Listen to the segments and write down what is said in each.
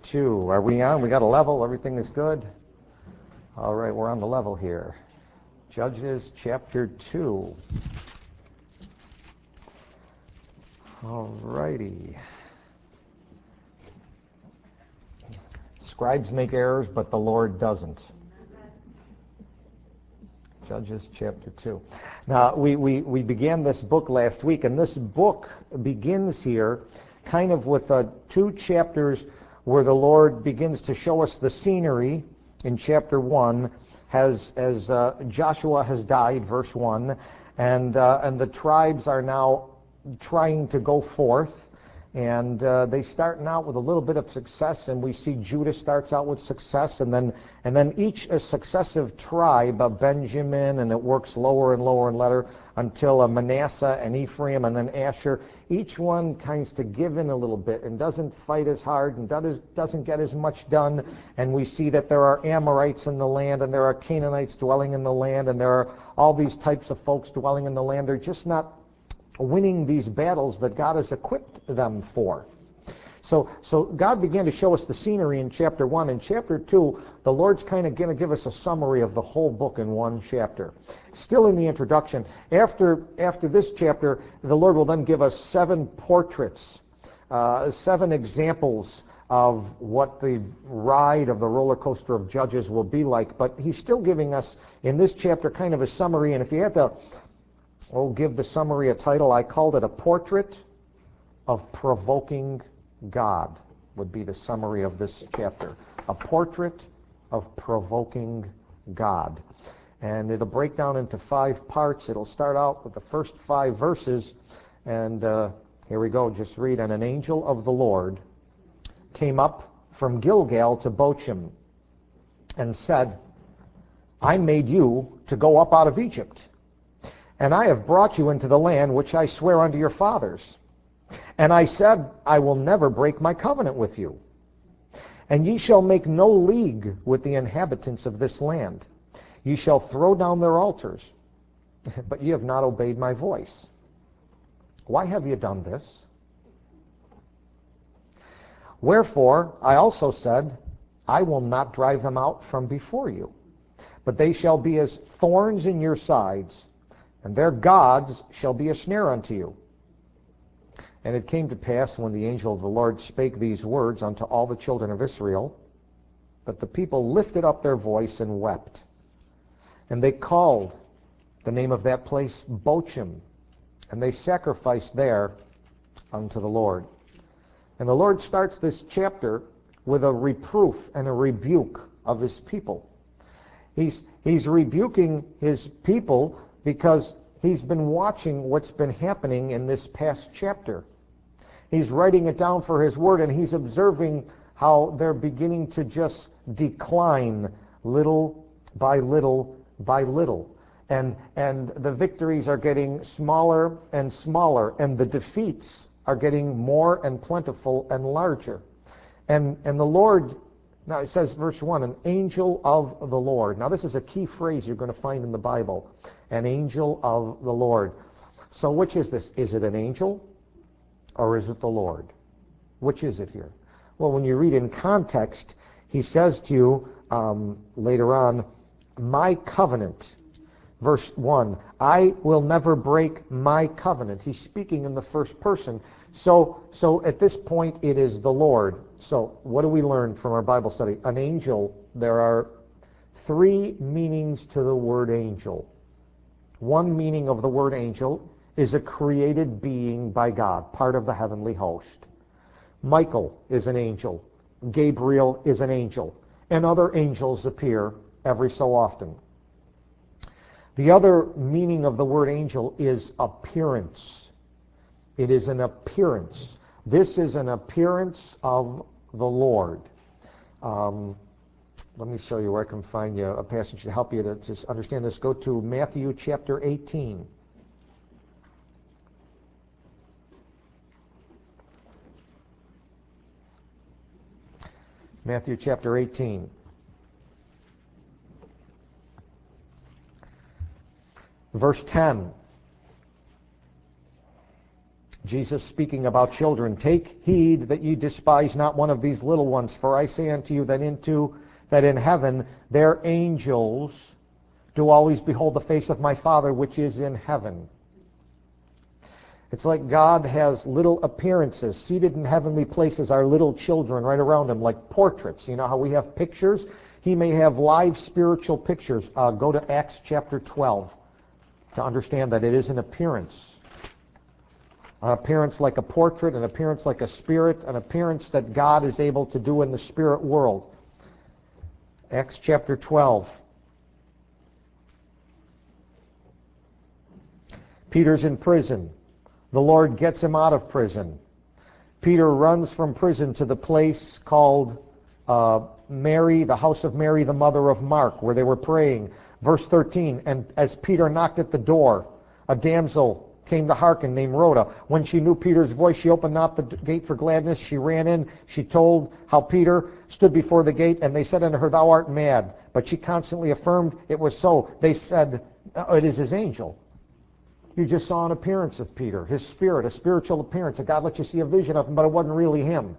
2. Are we on? We got a level? Everything is good? All right, we're on the level here. Judges chapter 2. All righty. Scribes make errors, but the Lord doesn't. Judges chapter 2. Now, we began this book last week, and this book begins here kind of with 2 chapters where the Lord begins to show us the scenery in chapter 1 as Joshua has died, verse 1, and the tribes are now trying to go forth, and they starting out with a little bit of success, and we see Judah starts out with success, and then each successive tribe, Benjamin, and it works lower and lower and lower until Manasseh and Ephraim and then Asher, each one kinds to give in a little bit and doesn't fight as hard and doesn't get as much done, and we see that there are Amorites in the land, and there are Canaanites dwelling in the land, and there are all these types of folks dwelling in the land. They're just not winning these battles that God has equipped them for. So God began to show us the scenery in chapter 1. In chapter 2, the Lord's kind of going to give us a summary of the whole book in one chapter. Still in the introduction, after this chapter, the Lord will then give us 7 portraits, 7 examples of what the ride of the roller coaster of Judges will be like. But He's still giving us, in this chapter, kind of a summary. And if you had to give the summary a title, I called it A Portrait of Provoking God, would be the summary of this chapter. A Portrait of Provoking God. And it'll break down into 5 parts. It'll start out with the first 5 verses, and here we go. Just read. And an angel of the Lord came up from Gilgal to Bochim and said, I made you to go up out of Egypt, and I have brought you into the land which I swear unto your fathers. And I said, I will never break my covenant with you. And ye shall make no league with the inhabitants of this land. Ye shall throw down their altars, but ye have not obeyed my voice. Why have ye done this? Wherefore I also said, I will not drive them out from before you, but they shall be as thorns in your sides, and their gods shall be a snare unto you. And it came to pass, when the angel of the Lord spake these words unto all the children of Israel, that the people lifted up their voice and wept. And they called the name of that place Bochim, and they sacrificed there unto the Lord. And the Lord starts this chapter with a reproof and a rebuke of His people. He's rebuking His people because He's been watching what's been happening in this past chapter. He's writing it down for His word, and He's observing how they're beginning to just decline little by little by little. And the victories are getting smaller and smaller, and the defeats are getting more and plentiful and larger. And the Lord, now it says, verse 1, an angel of the Lord. Now this is a key phrase you're going to find in the Bible. An angel of the Lord. So which is this? Is it an angel or is it the Lord? Which is it here? Well, when you read in context, He says to you later on, my covenant. Verse 1, I will never break my covenant. He's speaking in the first person. So at this point, it is the Lord. So what do we learn from our Bible study? An angel, there are 3 meanings to the word angel. One meaning of the word angel is a created being by God, part of the heavenly host. Michael is an angel. Gabriel is an angel. And other angels appear every so often. The other meaning of the word angel is appearance. It is an appearance. This is an appearance of the Lord. Let me show you where I can find you a passage to help you to understand this. Go to Matthew chapter 18. Matthew chapter 18. Verse 10. Jesus speaking about children, take heed that ye despise not one of these little ones, for I say unto you that in heaven their angels do always behold the face of my Father which is in heaven. It's like God has little appearances. Seated in heavenly places are little children right around him, like portraits. You know how we have pictures? He may have live spiritual pictures. Go to Acts chapter 12 to understand that it is an appearance. An appearance like a portrait, an appearance like a spirit, an appearance that God is able to do in the spirit world. Acts chapter 12. Peter's in prison. The Lord gets him out of prison. Peter runs from prison to the place called Mary, the house of Mary, the mother of Mark, where they were praying. Verse 13, and as Peter knocked at the door, a damsel came to hearken named Rhoda. When she knew Peter's voice, she opened not the gate for gladness. She ran in. She told how Peter stood before the gate, and they said unto her, Thou art mad. But she constantly affirmed it was so. They said, It is his angel. You just saw an appearance of Peter, his spirit, a spiritual appearance. That God let you see a vision of him, but it wasn't really him.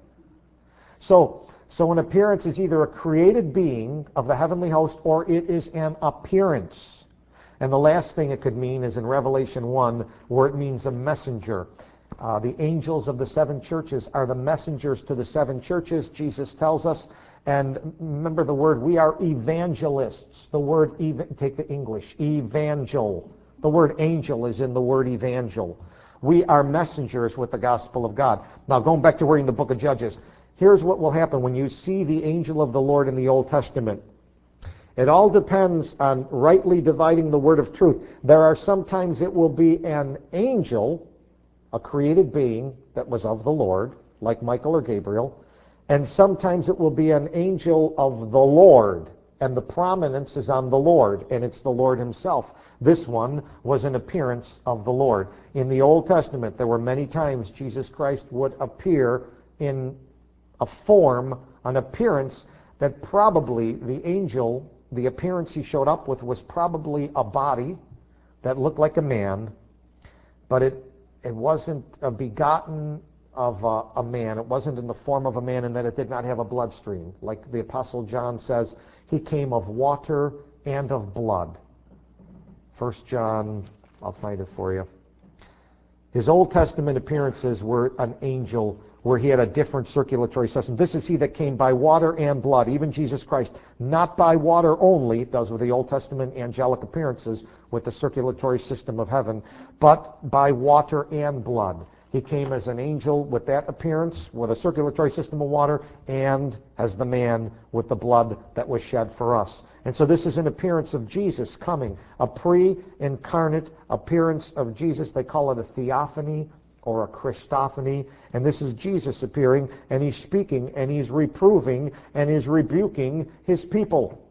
So an appearance is either a created being of the heavenly host, or it is an appearance. And the last thing it could mean is in Revelation 1, where it means a messenger. The angels of the seven churches are the messengers to the seven churches, Jesus tells us. And remember the word, we are evangelists. The word, take the English, evangel. The word angel is in the word evangel. We are messengers with the gospel of God. Now, going back to reading the book of Judges, here's what will happen when you see the angel of the Lord in the Old Testament. It all depends on rightly dividing the word of truth. There are sometimes it will be an angel, a created being that was of the Lord, like Michael or Gabriel, and sometimes it will be an angel of the Lord, and the prominence is on the Lord, and it's the Lord himself. This one was an appearance of the Lord. In the Old Testament, there were many times Jesus Christ would appear in a form, an appearance that probably the angel, the appearance he showed up with was probably a body that looked like a man, but it wasn't a begotten of a man. It wasn't in the form of a man, and that it did not have a bloodstream. Like the Apostle John says, he came of water and of blood. 1 John, I'll find it for you. His Old Testament appearances were an angel where he had a different circulatory system. This is he that came by water and blood, even Jesus Christ. Not by water only, those were the Old Testament angelic appearances with the circulatory system of heaven, but by water and blood. He came as an angel with that appearance, with a circulatory system of water, and as the man with the blood that was shed for us. And so this is an appearance of Jesus coming, a pre-incarnate appearance of Jesus. They call it a theophany or a Christophany. And this is Jesus appearing, and he's speaking, and he's reproving, and he's rebuking his people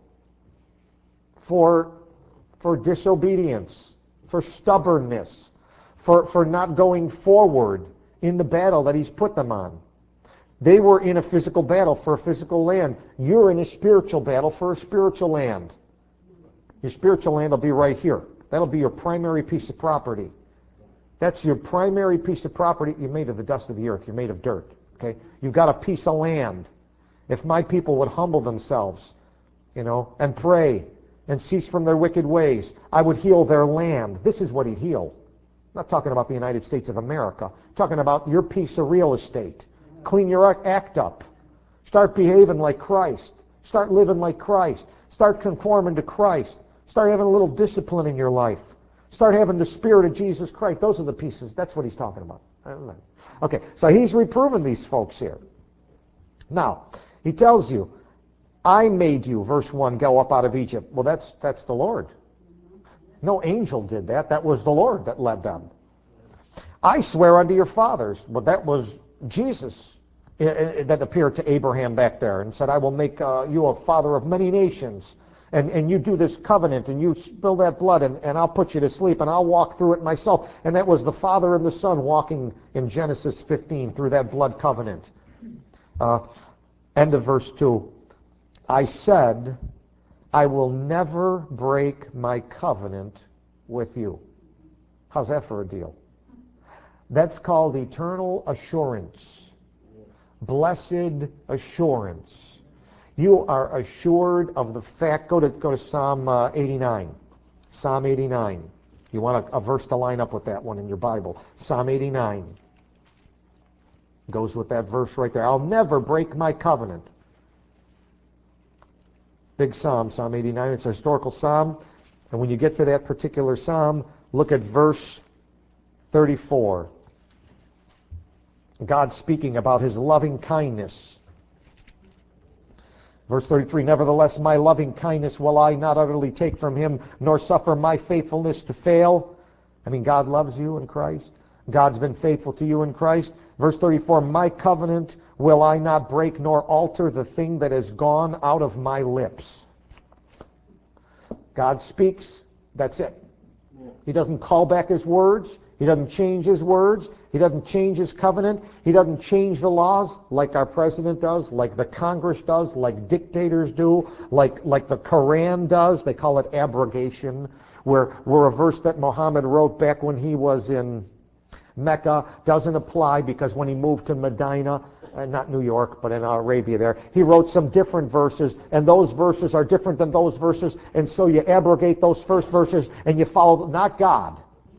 for disobedience, for stubbornness, for not going forward in the battle that he's put them on. They were in a physical battle for a physical land. You're in a spiritual battle for a spiritual land. Your spiritual land will be right here. That'll be your primary piece of property. That's your primary piece of property. You're made of the dust of the earth. You're made of dirt. Okay? You've got a piece of land. If my people would humble themselves, and pray and cease from their wicked ways, I would heal their land. This is what he'd heal. I'm not talking about the United States of America. I'm talking about your piece of real estate. Clean your act up. Start behaving like Christ. Start living like Christ. Start conforming to Christ. Start having a little discipline in your life. Start having the Spirit of Jesus Christ. Those are the pieces. That's what he's talking about. Okay, so he's reproving these folks here. Now, he tells you, I made you, verse 1, go up out of Egypt. Well, that's the Lord. No angel did that. That was the Lord that led them. I swear unto your fathers. Well, that was Jesus that appeared to Abraham back there and said, I will make you a father of many nations. And you do this covenant, and you spill that blood, and I'll put you to sleep, and I'll walk through it myself. And that was the Father and the Son walking in Genesis 15 through that blood covenant. End of verse 2. I said, I will never break my covenant with you. How's that for a deal? That's called eternal assurance. Blessed assurance. You are assured of the fact. Go to Psalm 89. Psalm 89. You want a verse to line up with that one in your Bible. Psalm 89 goes with that verse right there. I'll never break my covenant. Big psalm, Psalm 89. It's a historical psalm. And when you get to that particular psalm, look at verse 34. God speaking about his loving kindness. Verse 33, nevertheless, my loving kindness will I not utterly take from him, nor suffer my faithfulness to fail. I mean, God loves you in Christ. God's been faithful to you in Christ. Verse 34, my covenant will I not break, nor alter the thing that has gone out of my lips. God speaks, that's it. He doesn't call back his words. He doesn't change his words. He doesn't change his covenant. He doesn't change the laws like our president does, like the Congress does, like dictators do, like the Quran does. They call it abrogation, where a verse that Muhammad wrote back when he was in Mecca doesn't apply because when he moved to Medina, not New York, but in Arabia there, he wrote some different verses, and those verses are different than those verses, and so you abrogate those first verses and you follow, not God.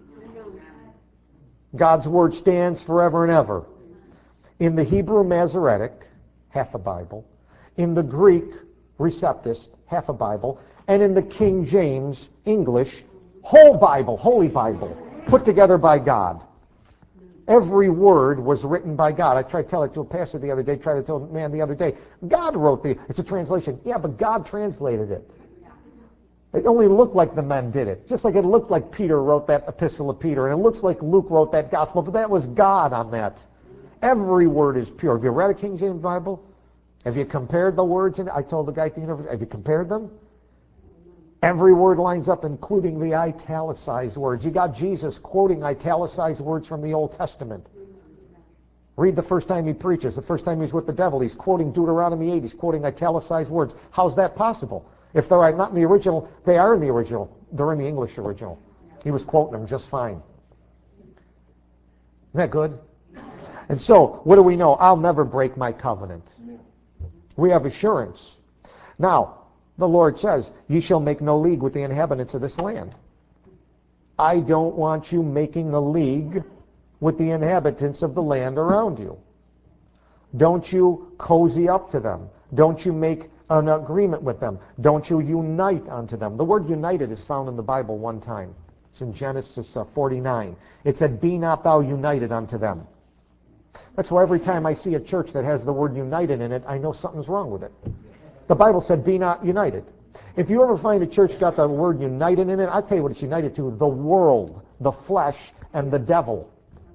God's word stands forever and ever. In the Hebrew Masoretic, half a Bible. In the Greek Receptus, half a Bible. And in the King James English, whole Bible, Holy Bible, put together by God. Every word was written by God. I tried to tell it to a pastor the other day, tried to tell a man the other day. God wrote it's a translation. Yeah, but God translated it. It only looked like the men did it. Just like it looks like Peter wrote that epistle of Peter, and it looks like Luke wrote that gospel, but that was God on that. Every word is pure. Have you read a King James Bible? Have you compared the words? I told the guy at the university, have you compared them? Every word lines up, including the italicized words. You got Jesus quoting italicized words from the Old Testament. Read the first time he preaches. The first time he's with the devil, he's quoting Deuteronomy 8. He's quoting italicized words. How's that possible? If they're not in the original, they are in the original. They're in the English original. He was quoting them just fine. Isn't that good? And so, what do we know? I'll never break my covenant. We have assurance. Now, the Lord says, ye shall make no league with the inhabitants of this land. I don't want you making a league with the inhabitants of the land around you. Don't you cozy up to them. Don't you make an agreement with them. Don't you unite unto them. The word united is found in the Bible one time. It's in Genesis 49. It said, be not thou united unto them. That's why every time I see a church that has the word united in it, I know something's wrong with it. The Bible said, be not united. If you ever find a church got the word united in it, I'll tell you what it's united to: the world, the flesh, and the devil.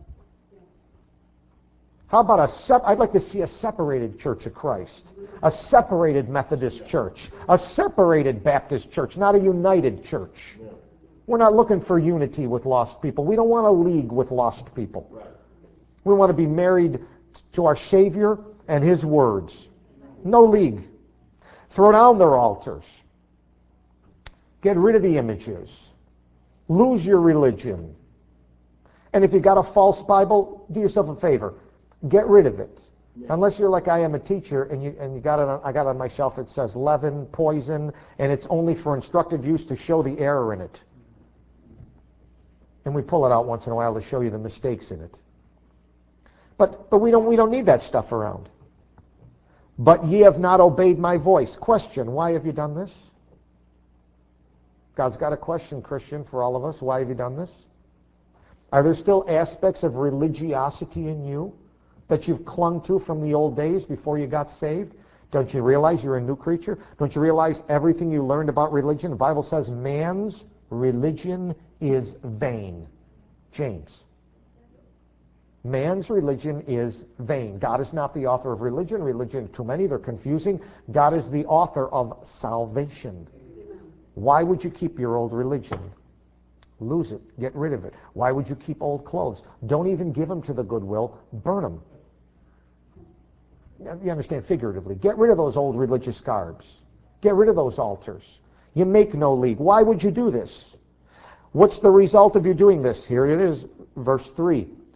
How about I'd like to see a separated Church of Christ, a separated Methodist church, a separated Baptist church, not a united church. We're not looking for unity with lost people. We don't want a league with lost people. We want to be married to our Savior and His words. No league. Throw down their altars. Get rid of the images. Lose your religion. And if you got a false Bible, do yourself a favor. Get rid of it. Unless you're like I am, a teacher, and you got it. I got it on my shelf. It says leaven, poison, and it's only for instructive use to show the error in it. And we pull it out once in a while to show you the mistakes in it. But we don't need that stuff around. But ye have not obeyed my voice. Question: why have you done this? God's got a question, Christian, for all of us. Why have you done this? Are there still aspects of religiosity in you that you've clung to from the old days before you got saved? Don't you realize you're a new creature? Don't you realize everything you learned about religion? The Bible says man's religion is vain. James. Man's religion is vain. God is not the author of religion. Religion, too many, they're confusing. God is the author of salvation. Why would you keep your old religion? Lose it. Get rid of it. Why would you keep old clothes? Don't even give them to the Goodwill. Burn them. You understand, figuratively. Get rid of those old religious garbs. Get rid of those altars. You make no league. Why would you do this? What's the result of you doing this? Here it is, verse 3.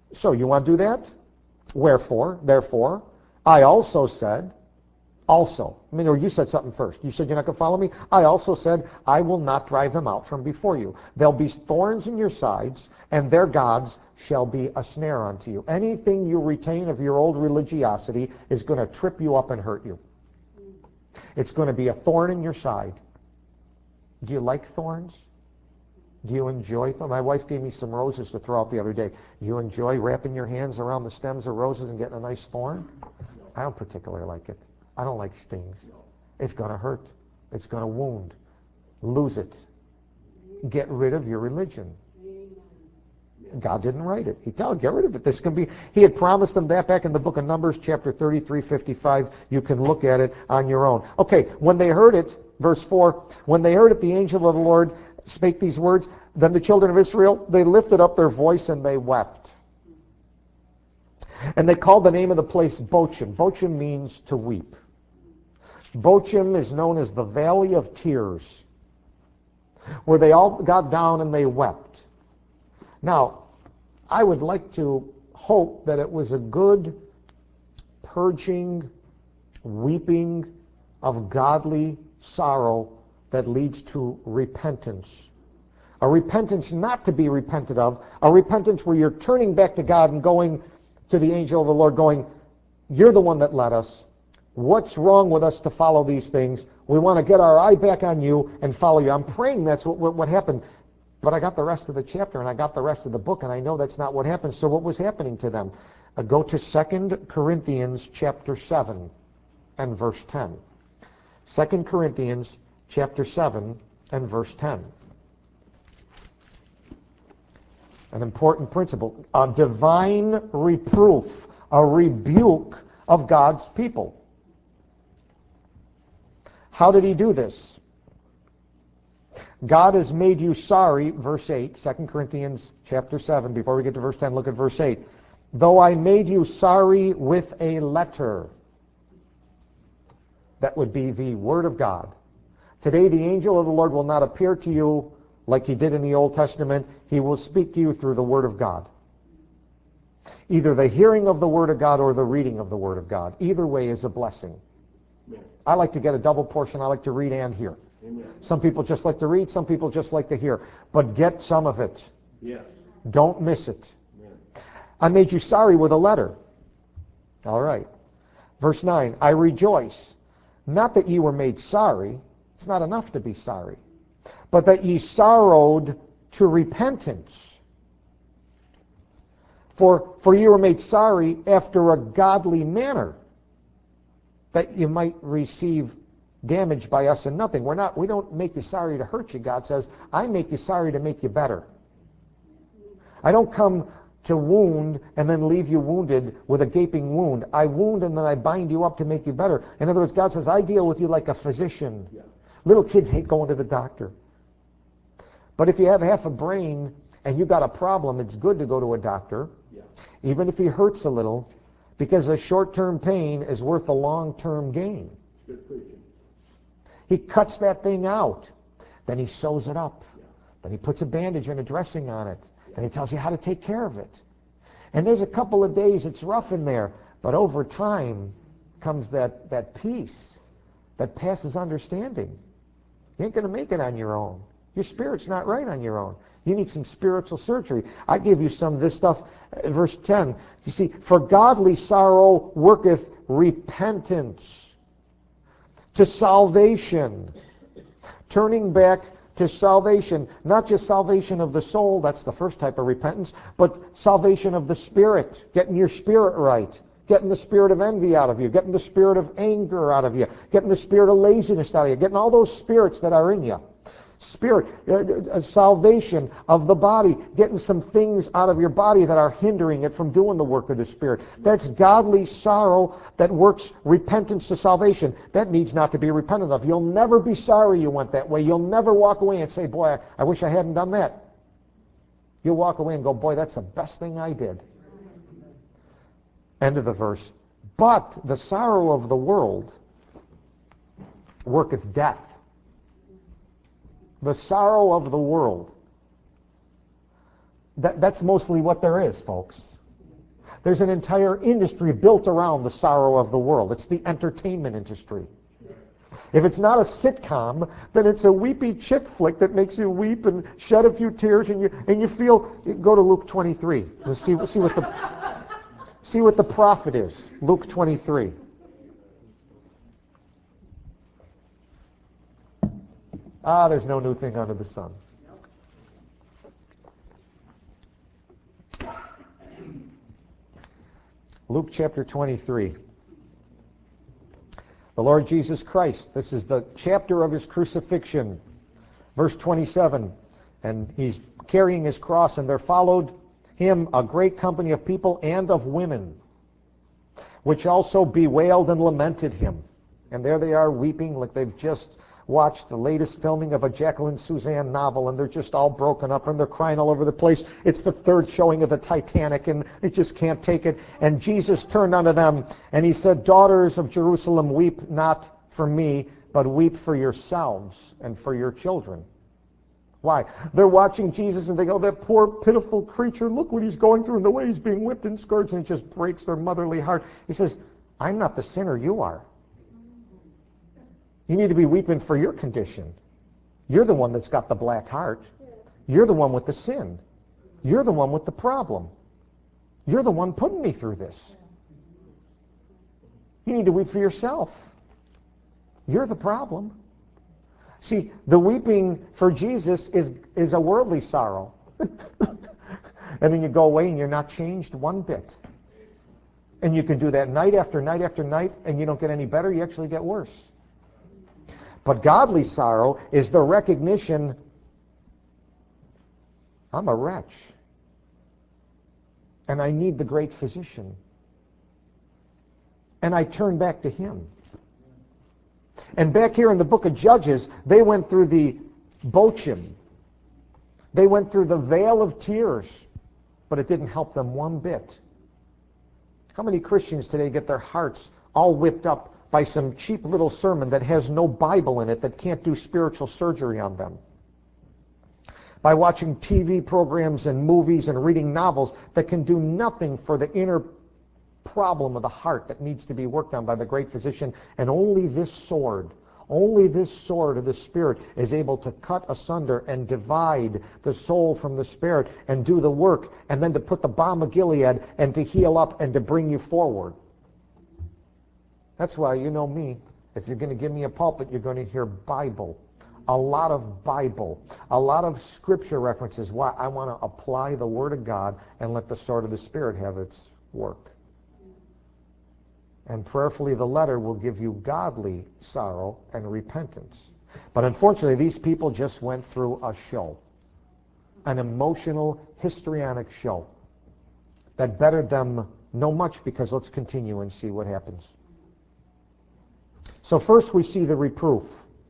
So you want to do that? Wherefore, therefore, I also said, also. I mean, or you said something first. You said you're not going to follow me? I also said, I will not drive them out from before you. There'll be thorns in your sides, and their gods shall be a snare unto you. Anything you retain of your old religiosity is going to trip you up and hurt you. It's going to be a thorn in your side. Do you like thorns? Do you enjoy them? My wife gave me some roses to throw out the other day. Do you enjoy wrapping your hands around the stems of roses and getting a nice thorn? I don't particularly like it. I don't like stings. It's going to hurt. It's going to wound. Lose it. Get rid of your religion. God didn't write it. He told, get rid of it. This can be. He had promised them that back in the book of Numbers, chapter 33:55. You can look at it on your own. Okay, when they heard it, verse 4, when they heard it, the angel of the Lord spake these words. Then the children of Israel, they lifted up their voice and they wept. And they called the name of the place Bochim. Bochim means to weep. Bochim is known as the Valley of Tears, where they all got down and they wept. Now, I would like to hope that it was a good purging, weeping of godly sorrow that leads to repentance. A repentance not to be repented of, a repentance where you're turning back to God and going to the angel of the Lord going, you're the one that led us. What's wrong with us to follow these things? We want to get our eye back on you and follow you. I'm praying that's what happened. But I got the rest of the chapter and I got the rest of the book, and I know that's not what happened. So what was happening to them? Go to 2 Corinthians chapter 7 and verse 10. 2 Corinthians chapter 7 and verse 10. An important principle. A divine reproof, a rebuke of God's people. How did he do this? God has made you sorry, verse 8, 2 Corinthians chapter 7. Before we get to verse 10, look at verse 8. Though I made you sorry with a letter. That would be the Word of God. Today the angel of the Lord will not appear to you like he did in the Old Testament. He will speak to you through the Word of God. Either the hearing of the Word of God or the reading of the Word of God. Either way is a blessing. Amen. I like to get a double portion. I like to read and hear. Amen. Some people just like to read, some people just like to hear. But get some of it. Yes. Don't miss it. Amen. I made you sorry with a letter. All right. Verse 9, I rejoice, not that ye were made sorry. It's not enough to be sorry. But that ye sorrowed to repentance. For ye were made sorry after a godly manner, that you might receive damage by us and nothing. We don't make you sorry to hurt you, God says. I make you sorry to make you better. I don't come to wound and then leave you wounded with a gaping wound. I wound and then I bind you up to make you better. In other words, God says, I deal with you like a physician. Yeah. Little kids hate going to the doctor. But if you have half a brain and you got a problem, it's good to go to a doctor, yeah, even if he hurts a little, because a short-term pain is worth a long-term gain. Good preaching. He cuts that thing out. Then he sews it up. Yeah. Then he puts a bandage and a dressing on it. Yeah. Then he tells you how to take care of it. And there's a couple of days it's rough in there, but over time comes that peace that passes understanding. You ain't going to make it on your own. Your spirit's not right on your own. You need some spiritual surgery. I give you some of this stuff. Verse 10, you see, for godly sorrow worketh repentance to salvation. Turning back to salvation. Not just salvation of the soul, that's the first type of repentance, but salvation of the spirit. Getting your spirit right. Getting the spirit of envy out of you. Getting the spirit of anger out of you. Getting the spirit of laziness out of you. Getting all those spirits that are in you. Spirit, salvation of the body, getting some things out of your body that are hindering it from doing the work of the Spirit. That's godly sorrow that works repentance to salvation. That needs not to be repentant of. You'll never be sorry you went that way. You'll never walk away and say, boy, I wish I hadn't done that. You'll walk away and go, boy, that's the best thing I did. End of the verse. But the sorrow of the world worketh death. The sorrow of the world. That's mostly what there is, folks. There's an entire industry built around the sorrow of the world. It's the entertainment industry. If it's not a sitcom, then it's a weepy chick flick that makes you weep and shed a few tears, and you feel. Go to Luke 23. Let's see what the prophet is. Luke 23. There's no new thing under the sun. Luke chapter 23. The Lord Jesus Christ, this is the chapter of his crucifixion. Verse 27, and he's carrying his cross, and there followed him a great company of people and of women, which also bewailed and lamented him. And there they are weeping like they've just watched the latest filming of a Jacqueline Suzanne novel, and they're just all broken up, and they're crying all over the place. It's the third showing of the Titanic, and they just can't take it. And Jesus turned unto them, and he said, Daughters of Jerusalem, weep not for me, but weep for yourselves and for your children. Why? They're watching Jesus, and they go, that poor, pitiful creature, look what he's going through, and the way he's being whipped and scourged, and it just breaks their motherly heart. He says, I'm not the sinner, you are. You need to be weeping for your condition. You're the one that's got the black heart. You're the one with the sin. You're the one with the problem. You're the one putting me through this. You need to weep for yourself. You're the problem. See, the weeping for Jesus is a worldly sorrow. And then you go away and you're not changed one bit. And you can do that night after night after night, and you don't get any better, you actually get worse. But godly sorrow is the recognition, I'm a wretch, and I need the great physician. And I turn back to him. And back here in the book of Judges, they went through the bochim. They went through the vale of tears, but it didn't help them one bit. How many Christians today get their hearts all whipped up by some cheap little sermon that has no Bible in it, that can't do spiritual surgery on them? By watching TV programs and movies and reading novels that can do nothing for the inner problem of the heart that needs to be worked on by the great physician. And only this sword of the Spirit is able to cut asunder and divide the soul from the spirit and do the work, and then to put the balm of Gilead and to heal up and to bring you forward. That's why, you know me, if you're going to give me a pulpit, you're going to hear Bible. A lot of Bible. A lot of Scripture references. Why? I want to apply the Word of God and let the sword of the Spirit have its work. And prayerfully, the letter will give you godly sorrow and repentance. But unfortunately, these people just went through a show. An emotional, histrionic show that bettered them no much, because let's continue and see what happens. So first we see the reproof.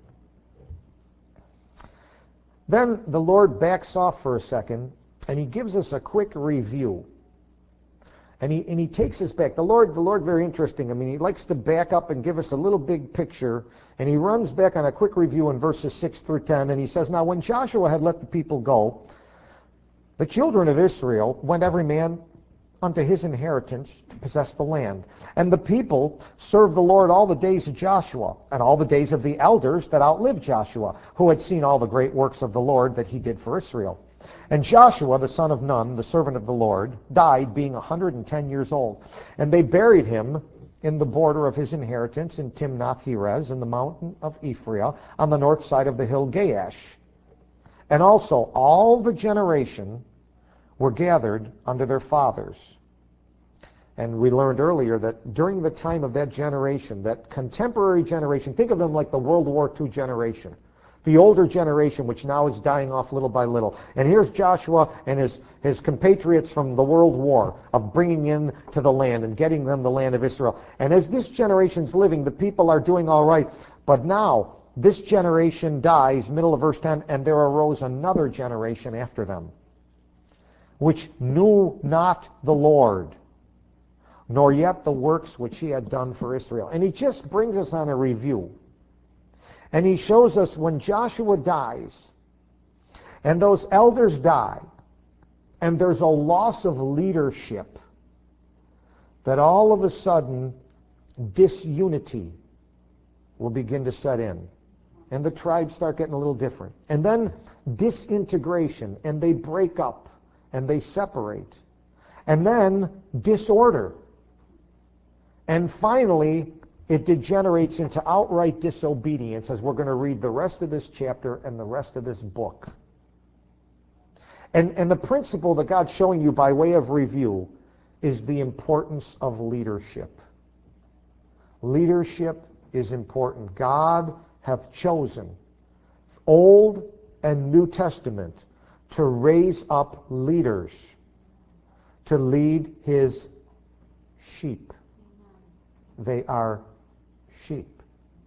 Then the Lord backs off for a second, and he gives us a quick review. And he takes us back. The Lord, very interesting. I mean, he likes to back up and give us a little big picture, and he runs back on a quick review in verses 6 through 10, and he says, Now when Joshua had let the people go, the children of Israel went every man unto his inheritance to possess the land. And the people served the Lord all the days of Joshua, and all the days of the elders that outlived Joshua, who had seen all the great works of the Lord that he did for Israel. And Joshua, the son of Nun, the servant of the Lord, died being 110 years old. And they buried him in the border of his inheritance in Timnath-Heres, in the mountain of Ephraim, on the north side of the hill Gaash. And also all the generation were gathered unto their fathers. And we learned earlier that during the time of that generation, that contemporary generation, think of them like the World War II generation, the older generation, which now is dying off little by little. And here's Joshua and his compatriots from the World War of bringing in to the land and getting them the land of Israel. And as this generation's living, the people are doing all right. But now, this generation dies, middle of verse 10, and there arose another generation after them, which knew not the Lord, nor yet the works which he had done for Israel. And he just brings us on a review. And he shows us when Joshua dies, and those elders die, and there's a loss of leadership, that all of a sudden disunity will begin to set in. And the tribes start getting a little different. And then disintegration, and they break up, and they separate. And then disorder. And finally, it degenerates into outright disobedience, as we're going to read the rest of this chapter and the rest of this book. And the principle that God's showing you by way of review is the importance of leadership. Leadership is important. God hath chosen, Old and New Testament, to raise up leaders to lead his sheep. They are sheep.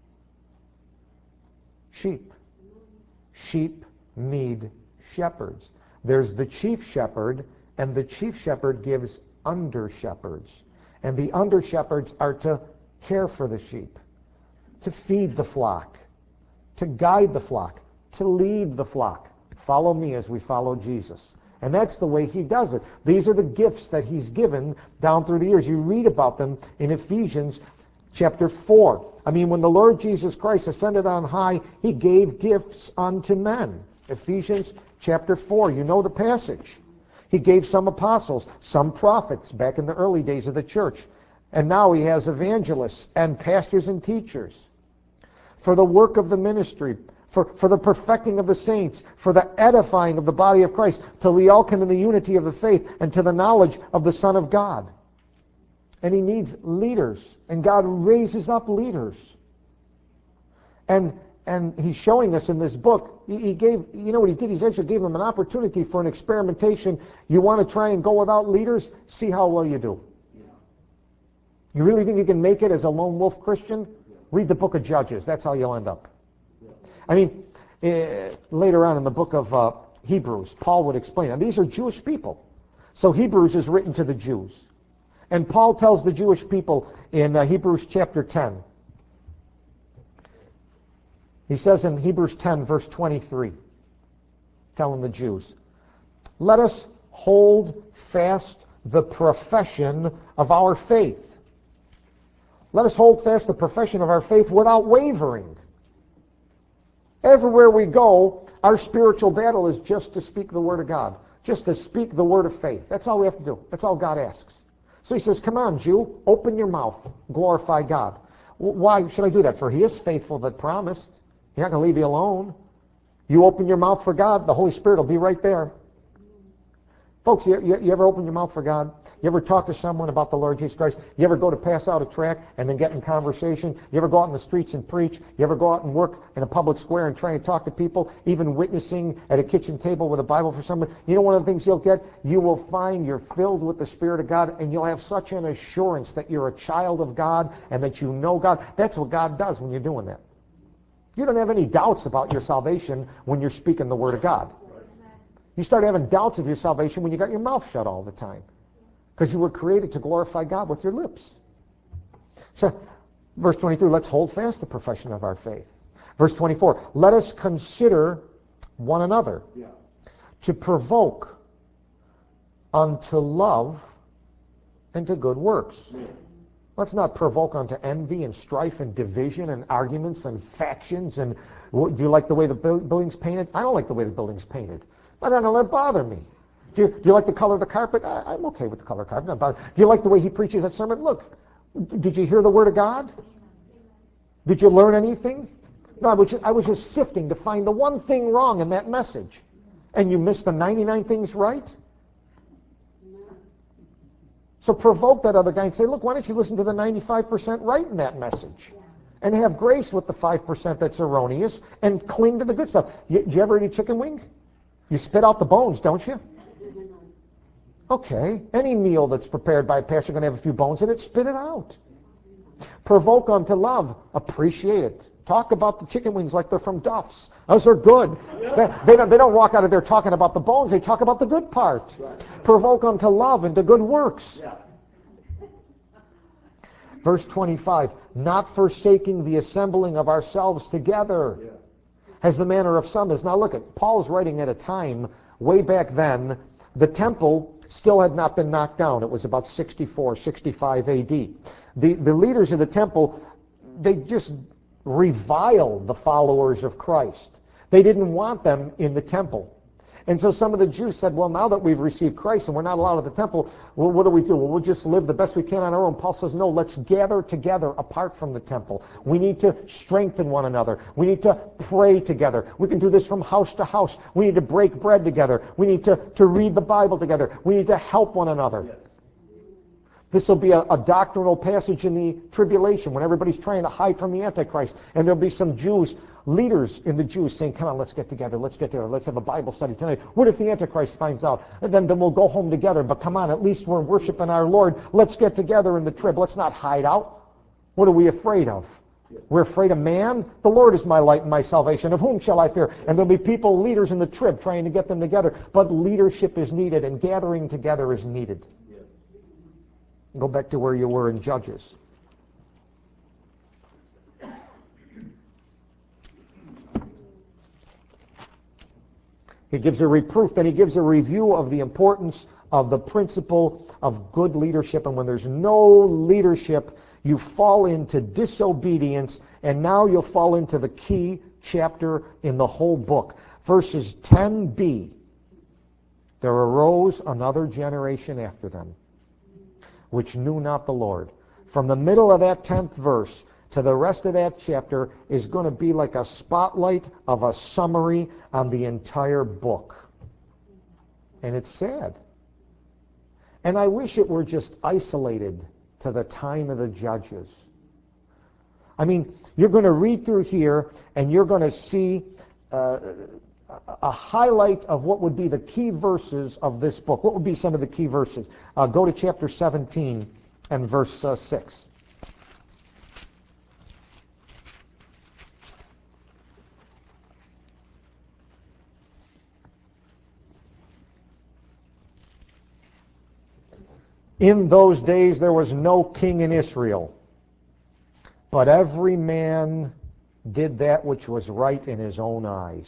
Sheep. Sheep need shepherds. There's the chief shepherd, and the chief shepherd gives under-shepherds. And the under-shepherds are to care for the sheep, to feed the flock, to guide the flock, to lead the flock. Follow me as we follow Jesus. And that's the way he does it. These are the gifts that he's given down through the years. You read about them in Ephesians chapter 4. I mean, when the Lord Jesus Christ ascended on high, he gave gifts unto men. Ephesians chapter 4, you know the passage. He gave some apostles, some prophets back in the early days of the church. And now he has evangelists and pastors and teachers for the work of the ministry, for the perfecting of the saints, for the edifying of the body of Christ, till we all come in the unity of the faith and to the knowledge of the Son of God. And he needs leaders, and God raises up leaders. And he's showing us in this book, he gave, you know what he did? He actually gave them an opportunity for an experimentation. You want to try and go without leaders? See how well you do. You really think you can make it as a lone wolf Christian? Read the book of Judges. That's how you'll end up. I mean, later on in the book of Hebrews, Paul would explain. And these are Jewish people. So Hebrews is written to the Jews. And Paul tells the Jewish people in Hebrews chapter 10. He says in Hebrews 10, verse 23, telling the Jews, let us hold fast the profession of our faith. Let us hold fast the profession of our faith without wavering. Everywhere we go, our spiritual battle is just to speak the word of God, just to speak the word of faith. That's all we have to do. That's all God asks. So he says, come on, Jew, open your mouth, glorify God. Why should I do that? For he is faithful that promised. He's not going to leave you alone. You open your mouth for God, the Holy Spirit will be right there. Folks, you ever open your mouth for God? You ever talk to someone about the Lord Jesus Christ? You ever go to pass out a tract and then get in conversation? You ever go out in the streets and preach? You ever go out and work in a public square and try and talk to people, even witnessing at a kitchen table with a Bible for someone? You know one of the things you'll get? You will find you're filled with the Spirit of God, and you'll have such an assurance that you're a child of God and that you know God. That's what God does when you're doing that. You don't have any doubts about your salvation when you're speaking the Word of God. You start having doubts of your salvation when you got your mouth shut all the time. Because you were created to glorify God with your lips. So, verse 23, let's hold fast the profession of our faith. Verse 24, let us consider one another to provoke unto love and to good works. Let's not provoke unto envy and strife and division and arguments and factions. And do you like the way the building's painted? I don't like the way the building's painted. But I don't let it bother me. Do you like the color of the carpet? I'm okay with the color of the carpet. Do you like the way he preaches that sermon? Look, did you hear the Word of God? Did you learn anything? No, I was just sifting to find the one thing wrong in that message. And you missed the 99 things right? So provoke that other guy and say, look, why don't you listen to the 95% right in that message? And have grace with the 5% that's erroneous and cling to the good stuff. Did you ever eat a chicken wing? You spit out the bones, don't you? Okay, any meal that's prepared by a pastor is going to have a few bones in it, spit it out. Provoke unto love, appreciate it. Talk about the chicken wings like they're from Duff's. Those are good. They don't walk out of there talking about the bones, they talk about the good part. Provoke unto love and to good works. Verse 25, not forsaking the assembling of ourselves together, as the manner of some is. Now look, Paul's writing at a time, way back then, the temple still had not been knocked down. It was about 64, 65 AD. The leaders of the temple, they just reviled the followers of Christ. They didn't want them in the temple. And so some of the Jews said, well, now that we've received Christ and we're not allowed at the temple, well, what do we do? Well, we'll just live the best we can on our own. Paul says, no, let's gather together apart from the temple. We need to strengthen one another. We need to pray together. We can do this from house to house. We need to break bread together. We need to read the Bible together. We need to help one another. Yes. This will be a doctrinal passage in the tribulation when everybody's trying to hide from the Antichrist. And there'll be some Jews, leaders in the Jews, saying, come on, let's get together, let's have a Bible study tonight. What if the Antichrist finds out? And then we'll go home together, but come on, at least we're worshiping our Lord. Let's get together in the trib. Let's not hide out. What are we afraid of? We're afraid of man? The Lord is my light and my salvation. Of whom shall I fear? And there'll be people, leaders in the trib, trying to get them together. But leadership is needed, and gathering together is needed. Go back to where you were in Judges. He gives a reproof, then he gives a review of the importance of the principle of good leadership. And when there's no leadership, you fall into disobedience, and now you'll fall into the key chapter in the whole book. Verses 10b. There arose another generation after them, which knew not the Lord. From the middle of that 10th verse to the rest of that chapter is going to be like a spotlight of a summary on the entire book. And it's sad. And I wish it were just isolated to the time of the Judges. I mean, you're going to read through here and you're going to see a highlight of what would be the key verses of this book. What would be some of the key verses? Go to chapter 17 and verse 6. In those days there was no king in Israel, but every man did that which was right in his own eyes.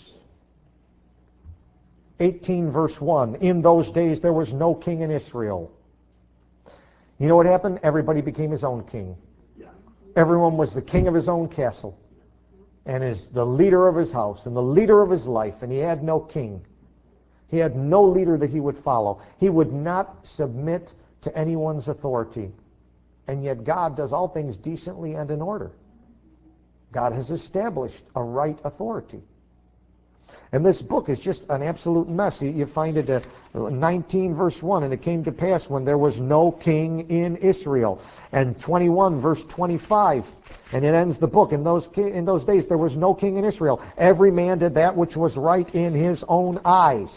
18 verse 1, in those days there was no king in Israel. You know what happened? Everybody became his own king. Everyone was the king of his own castle, and is the leader of his house, and the leader of his life, and he had no king. He had no leader that he would follow. He would not submit to anyone's authority. And yet God does all things decently and in order. God has established a right authority. And this book is just an absolute mess. You find it at 19 verse 1, and it came to pass when there was no king in Israel. And 21 verse 25, and it ends the book. In those days there was no king in Israel. Every man did that which was right in his own eyes.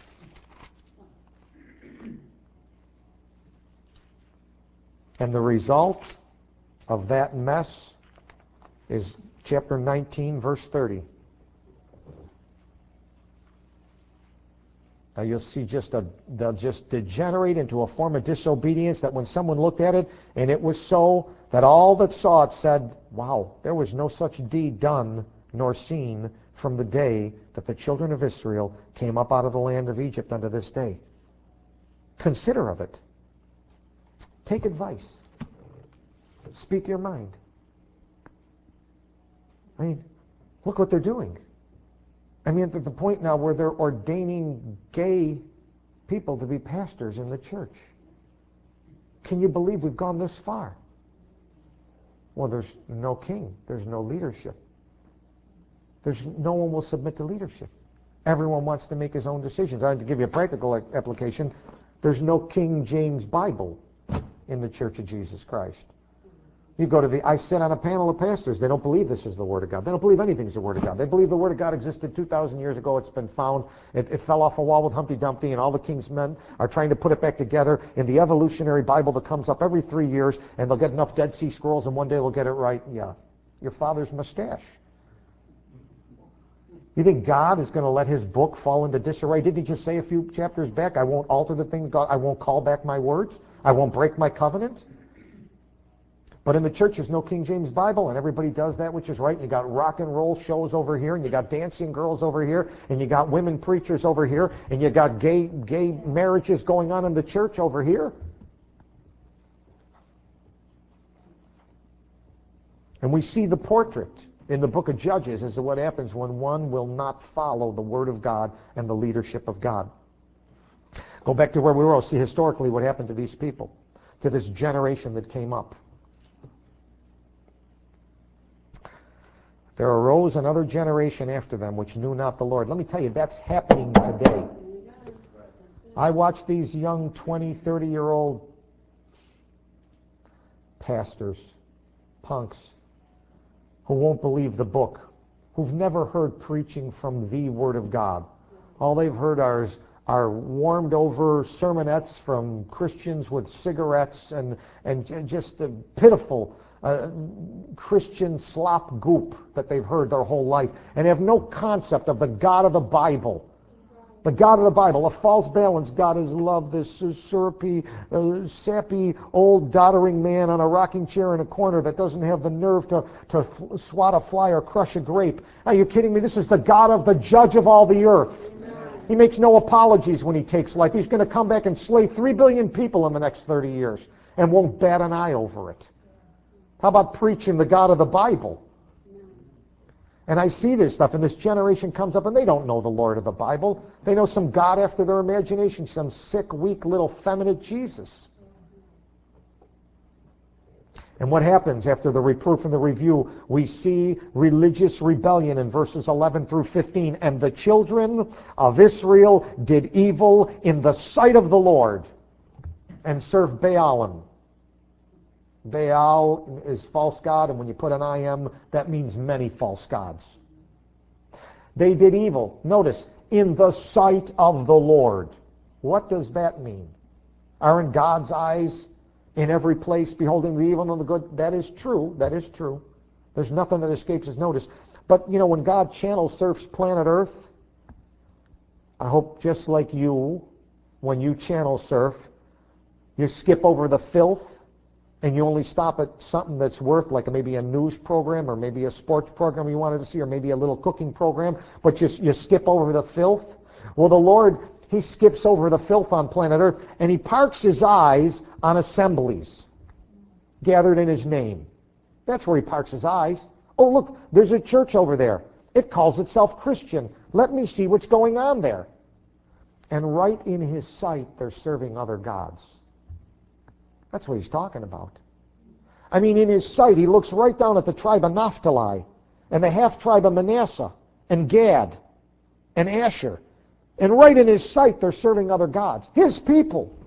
And the result of that mess is chapter 19, verse 30. Now you'll see they'll just degenerate into a form of disobedience that when someone looked at it, and it was so, that all that saw it said, wow, there was no such deed done nor seen from the day that the children of Israel came up out of the land of Egypt unto this day. Consider of it. Take advice. Speak your mind. I mean, look what they're doing. I mean, at the point now where they're ordaining gay people to be pastors in the church. Can you believe we've gone this far? Well, there's no king. There's no leadership. No one will submit to leadership. Everyone wants to make his own decisions. I have to give you a practical application. There's no King James Bible in the Church of Jesus Christ. You go to I sit on a panel of pastors. They don't believe this is the Word of God. They don't believe anything's the Word of God. They believe the Word of God existed 2,000 years ago. It's been found. It fell off a wall with Humpty Dumpty, and all the king's men are trying to put it back together in the evolutionary Bible that comes up every 3 years, and they'll get enough Dead Sea Scrolls, and one day they'll get it right. Yeah, your father's mustache. You think God is going to let his book fall into disarray? Didn't he just say a few chapters back, I won't alter the things God, I won't call back my words, I won't break my covenant? But in the church, there's no King James Bible, and everybody does that, which is right. And you got rock and roll shows over here, and you got dancing girls over here, and you got women preachers over here, and you got gay marriages going on in the church over here. And we see the portrait in the book of Judges as to what happens when one will not follow the Word of God and the leadership of God. Go back to where we were. See historically what happened to these people, to this generation that came up. There arose another generation after them which knew not the Lord. Let me tell you, that's happening today. I watch these young 20, 30-year-old pastors, punks, who won't believe the book, who've never heard preaching from the Word of God. All they've heard are warmed over sermonettes from Christians with cigarettes and just a pitiful Christian slop goop that they've heard their whole life, and have no concept of the God of the Bible. The God of the Bible, a false balance. God is love. This syrupy, sappy, old, doddering man on a rocking chair in a corner that doesn't have the nerve to swat a fly or crush a grape. Are you kidding me? This is the God of the judge of all the earth. Amen. He makes no apologies when he takes life. He's going to come back and slay 3 billion people in the next 30 years and won't bat an eye over it. How about preaching the God of the Bible? And I see this stuff, and this generation comes up, and they don't know the Lord of the Bible. They know some God after their imagination, some sick, weak, little feminine Jesus. And what happens after the reproof and the review? We see religious rebellion in verses 11 through 15. And the children of Israel did evil in the sight of the Lord and served Baalim. Baal is false god, and when you put an I-M, that means many false gods. They did evil, notice, in the sight of the Lord. What does that mean? Aren't God's eyes in every place beholding the evil and the good? That is true. That is true. There's nothing that escapes his notice. But, you know, when God channel surfs planet Earth, I hope just like you, when you channel surf, you skip over the filth, and you only stop at something that's worth, like maybe a news program or maybe a sports program you wanted to see, or maybe a little cooking program, but you skip over the filth. Well, the Lord, he skips over the filth on planet Earth, and he parks his eyes on assemblies gathered in his name. That's where he parks his eyes. Oh, look, there's a church over there. It calls itself Christian. Let me see what's going on there. And right in his sight, they're serving other gods. That's what he's talking about. I mean, in his sight, he looks right down at the tribe of Naphtali and the half-tribe of Manasseh and Gad and Asher. And right in his sight, they're serving other gods. His people.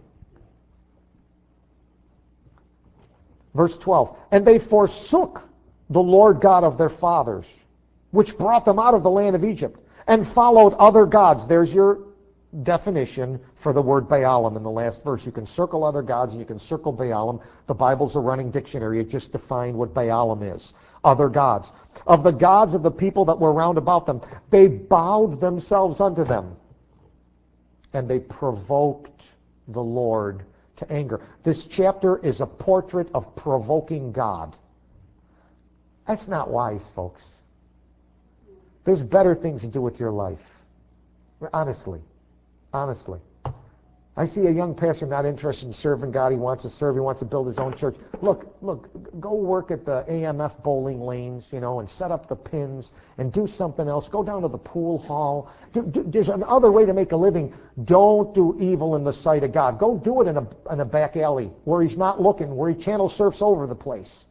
Verse 12. And they forsook the Lord God of their fathers, which brought them out of the land of Egypt, and followed other gods. There's your definition for the word Baalim in the last verse. You can circle other gods and you can circle Baalim. The Bible's a running dictionary. It just defined what Baalim is. Other gods. Of the gods of the people that were round about them, they bowed themselves unto them, and they provoked the Lord to anger. This chapter is a portrait of provoking God. That's not wise, folks. There's better things to do with your life. Honestly. I see a young pastor not interested in serving God. He wants to serve. He wants to build his own church. Look, go work at the AMF bowling lanes, and set up the pins and do something else. Go down to the pool hall. There's another way to make a living. Don't do evil in the sight of God. Go do it in a back alley where he's not looking, where he channel surfs over the place.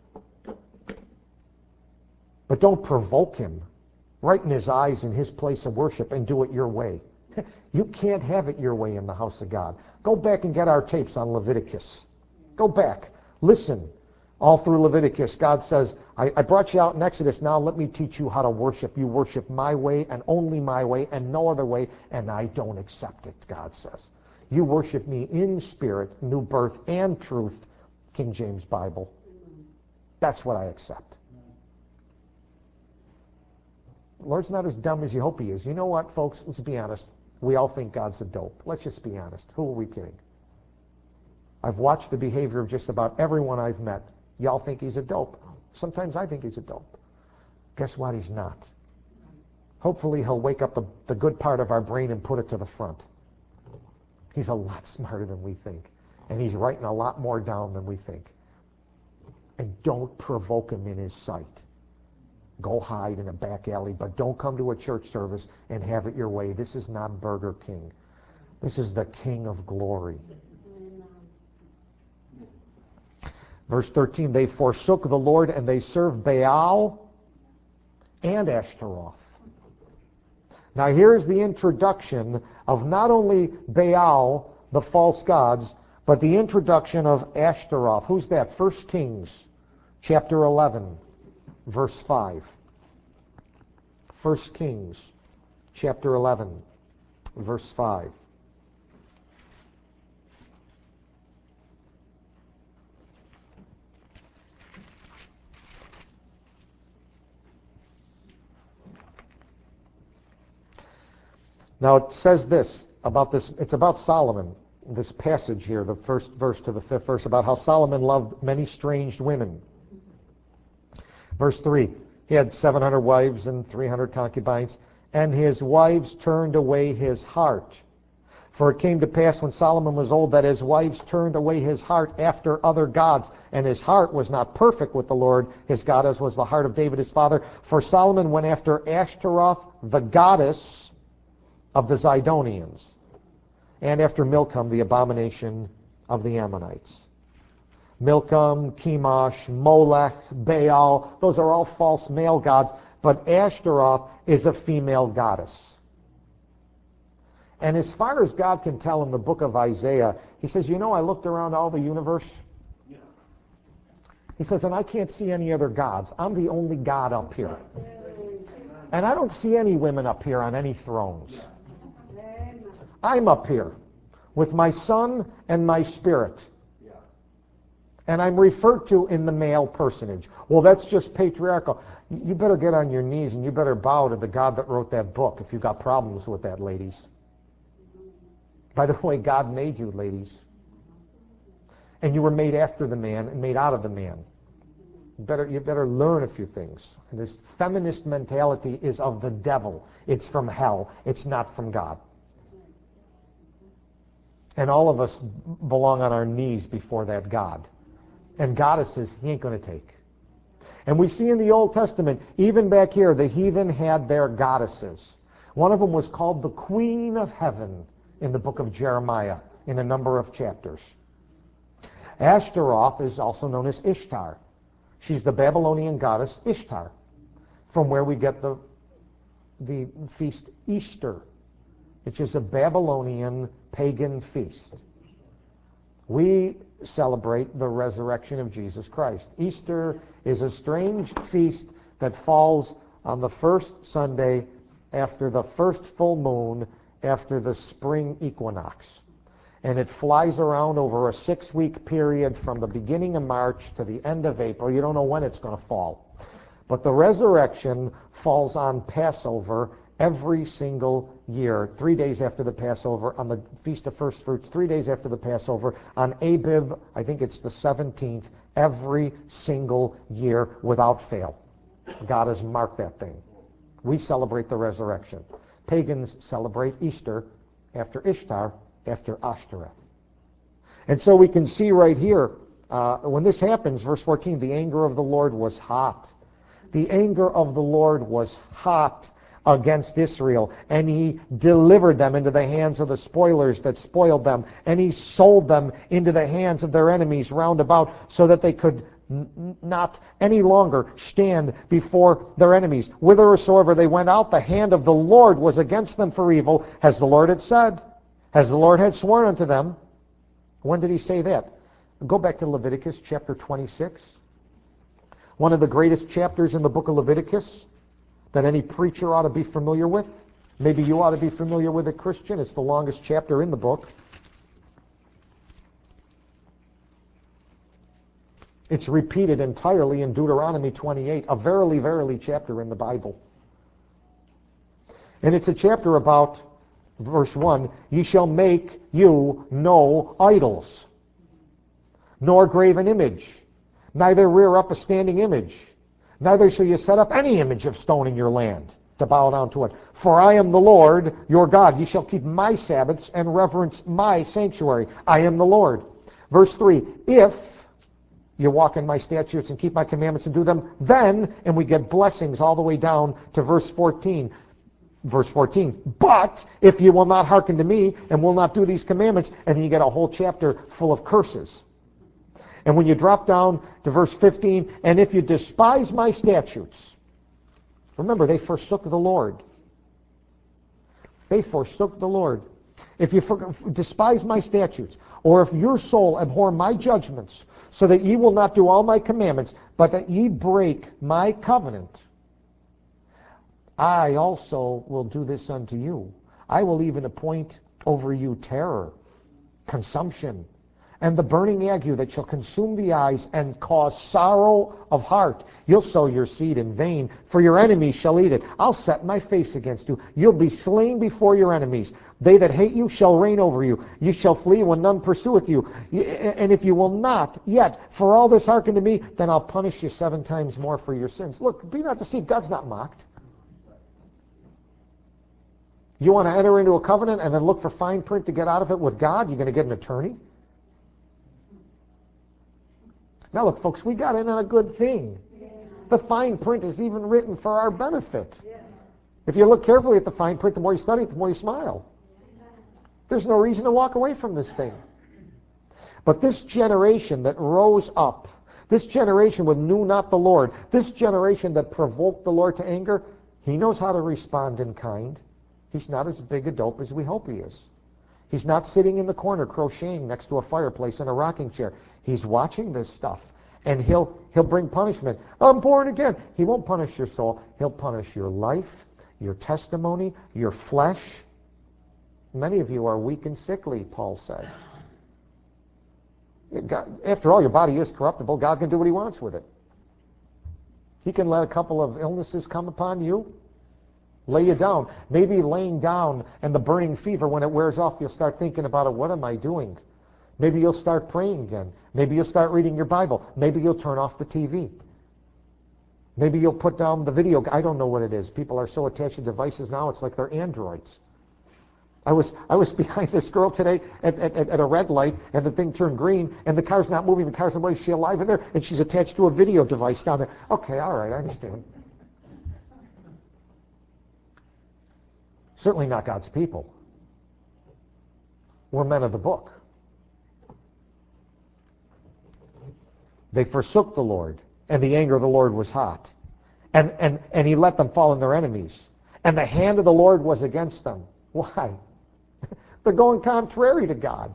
But don't provoke him right in his eyes in his place of worship and do it your way. You can't have it your way in the house of God. Go back and get our tapes on Leviticus. Go back. Listen. All through Leviticus, God says, I brought you out in Exodus. Now let me teach you how to worship. You worship my way and only my way and no other way, and I don't accept it, God says. You worship me in spirit, new birth, and truth, King James Bible. That's what I accept. The Lord's not as dumb as you hope he is. You know what, folks? Let's be honest. We all think God's a dope. Let's just be honest. Who are we kidding? I've watched the behavior of just about everyone I've met, Y'all think he's a dope. Sometimes I think he's a dope. Guess what? He's not. Hopefully he'll wake up the good part of our brain and put it to the front. He's a lot smarter than we think. And he's writing a lot more down than we think. And don't provoke him in his sight. Go hide in a back alley, but don't come to a church service and have it your way. This is not Burger King. This is the King of glory. Verse 13, they forsook the Lord and they served Baal and Ashtaroth. Now here's the introduction of not only Baal, the false gods, but the introduction of Ashtaroth. Who's that? 1 Kings chapter 11, verse 5. 1 Kings chapter 11, verse 5. Now it says this about this, it's about Solomon, this passage here, the first verse to the fifth verse, about how Solomon loved many strange women. Verse 3, he had 700 wives and 300 concubines, and his wives turned away his heart. For it came to pass when Solomon was old that his wives turned away his heart after other gods, and his heart was not perfect with the Lord his God, as was the heart of David his father. For Solomon went after Ashtaroth, the goddess of the Zidonians, and after Milcom, the abomination of the Ammonites. Milcom, Chemosh, Molech, Baal, those are all false male gods, but Ashtaroth is a female goddess. And as far as God can tell in the book of Isaiah, he says, you know, I looked around all the universe. He says, and I can't see any other gods. I'm the only God up here. And I don't see any women up here on any thrones. I'm up here with my Son and my Spirit. And I'm referred to in the male personage. Well, that's just patriarchal. You better get on your knees and you better bow to the God that wrote that book if you've got problems with that, ladies. By the way, God made you, ladies. And you were made after the man and made out of the man. You better learn a few things. And this feminist mentality is of the devil. It's from hell. It's not from God. And all of us belong on our knees before that God. And goddesses, he ain't going to take. And we see in the Old Testament, even back here, the heathen had their goddesses. One of them was called the Queen of Heaven in the book of Jeremiah in a number of chapters. Ashtaroth is also known as Ishtar. She's the Babylonian goddess Ishtar, from where we get the feast Easter, which is a Babylonian pagan feast. We celebrate the resurrection of Jesus Christ. Easter is a strange feast that falls on the first Sunday after the first full moon after the spring equinox. And it flies around over a 6-week period from the beginning of March to the end of April. You don't know when it's going to fall. But the resurrection falls on Passover every single year, 3 days after the Passover, on the Feast of First Fruits, 3 days after the Passover, on Abib, I think it's the 17th, every single year without fail. God has marked that thing. We celebrate the resurrection. Pagans celebrate Easter after Ishtar, after Ashtoreth. And so we can see right here, when this happens, verse 14, the anger of the Lord was hot. The anger of the Lord was hot against Israel, and he delivered them into the hands of the spoilers that spoiled them, and he sold them into the hands of their enemies round about, so that they could not any longer stand before their enemies. Whithersoever they went out, the hand of the Lord was against them for evil, as the Lord had said, as the Lord had sworn unto them. When did he say that? Go back to Leviticus chapter 26. One of the greatest chapters in the book of Leviticus that any preacher ought to be familiar with. Maybe you ought to be familiar with it, Christian. It's the longest chapter in the book. It's repeated entirely in Deuteronomy 28, a verily, verily chapter in the Bible. And it's a chapter about, verse 1, ye shall make you no idols, nor graven image, Neither rear up a standing image. Neither shall you set up any image of stone in your land to bow down to it. For I am the Lord your God. You shall keep my Sabbaths and reverence my sanctuary. I am the Lord. Verse 3, if you walk in my statutes and keep my commandments and do them, then, and we get blessings all the way down to verse 14. Verse 14, but if you will not hearken to me and will not do these commandments, and then you get a whole chapter full of curses. And when you drop down to verse 15, and if you despise my statutes, remember, they forsook the Lord. They forsook the Lord. If you despise my statutes, or if your soul abhor my judgments, so that ye will not do all my commandments, but that ye break my covenant, I also will do this unto you. I will even appoint over you terror, consumption, and the burning ague that shall consume the eyes and cause sorrow of heart. You'll sow your seed in vain, for your enemies shall eat it. I'll set my face against you. You'll be slain before your enemies. They that hate you shall reign over you. You shall flee when none pursueth you. And if you will not yet for all this hearken to me, then I'll punish you 7 times more for your sins. Look, be not deceived. God's not mocked. You want to enter into a covenant and then look for fine print to get out of it with God? You're going to get an attorney? Now look, folks, we got in on a good thing. The fine print is even written for our benefit. If you look carefully at the fine print, the more you study it, the more you smile. There's no reason to walk away from this thing. But this generation that rose up, this generation that knew not the Lord, this generation that provoked the Lord to anger, he knows how to respond in kind. He's not as big a dope as we hope he is. He's not sitting in the corner crocheting next to a fireplace in a rocking chair. He's watching this stuff, and he'll bring punishment. I'm born again. He won't punish your soul. He'll punish your life, your testimony, your flesh. Many of you are weak and sickly, Paul said. God, after all, your body is corruptible. God can do what he wants with it. He can let a couple of illnesses come upon you, lay you down. Maybe laying down and the burning fever, when it wears off, you'll start thinking about it. What am I doing? Maybe you'll start praying again. Maybe you'll start reading your Bible. Maybe you'll turn off the TV. Maybe you'll put down the video. I don't know what it is. People are so attached to devices now, it's like they're androids. I was behind this girl today at a red light, and the thing turned green, and the car's not moving. The car's not moving. Is she alive in there? And she's attached to a video device down there. Okay, all right, I understand. Certainly not God's people. We're men of the book. They forsook the Lord, and the anger of the Lord was hot. And he let them fall in their enemies. And the hand of the Lord was against them. Why? They're going contrary to God.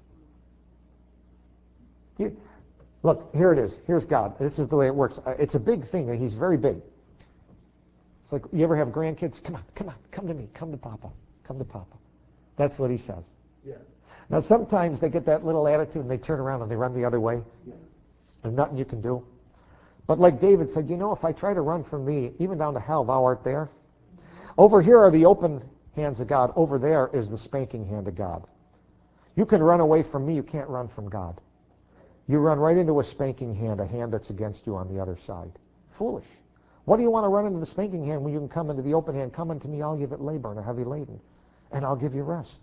Look, here it is. Here's God. This is the way it works. It's a big thing. He's very big. It's like, you ever have grandkids? Come on, come to me. Come to Papa. Come to Papa. That's what he says. Yeah. Now, sometimes they get that little attitude and they turn around and they run the other way. Yeah. There's nothing you can do. But like David said, if I try to run from thee, even down to hell, thou art there. Over here are the open hands of God. Over there is the spanking hand of God. You can run away from me. You can't run from God. You run right into a spanking hand, a hand that's against you on the other side. Foolish. What do you want to run into the spanking hand when you can come into the open hand? Come unto me, all you that labor and are heavy laden, and I'll give you rest.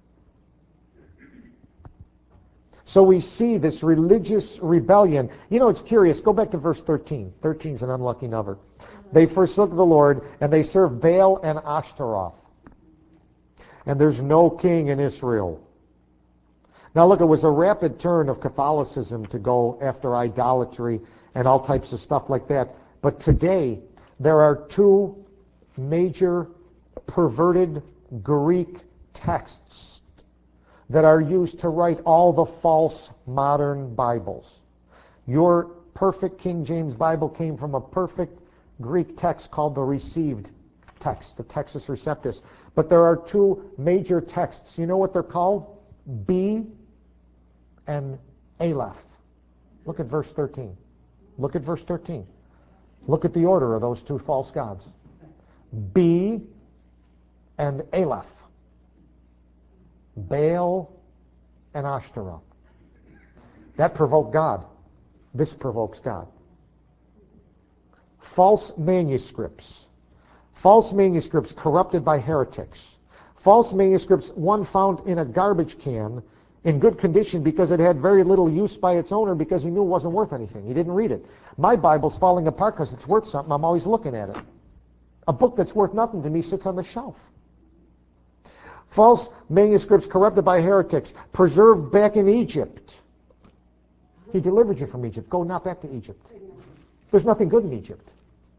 So we see this religious rebellion. It's curious. Go back to verse 13. 13 is an unlucky number. They forsook the Lord, and they served Baal and Ashtaroth. And there's no king in Israel. Now look, it was a rapid turn of Catholicism to go after idolatry and all types of stuff like that. But today, there are 2 major perverted Greek texts that are used to write all the false modern Bibles. Your perfect King James Bible came from a perfect Greek text called the Received text, the Textus Receptus. But there are 2 major texts. You know what they're called? B and Aleph. Look at verse 13. Look at verse 13. Look at the order of those 2 false gods. B and Aleph. Baal and Ashtaroth. That provoked God. This provokes God. False manuscripts. False manuscripts corrupted by heretics. False manuscripts, one found in a garbage can in good condition because it had very little use by its owner because he knew it wasn't worth anything. He didn't read it. My Bible's falling apart because it's worth something. I'm always looking at it. A book that's worth nothing to me sits on the shelf. False manuscripts corrupted by heretics, preserved back in Egypt. He delivered you from Egypt. Go not back to Egypt. There's nothing good in Egypt.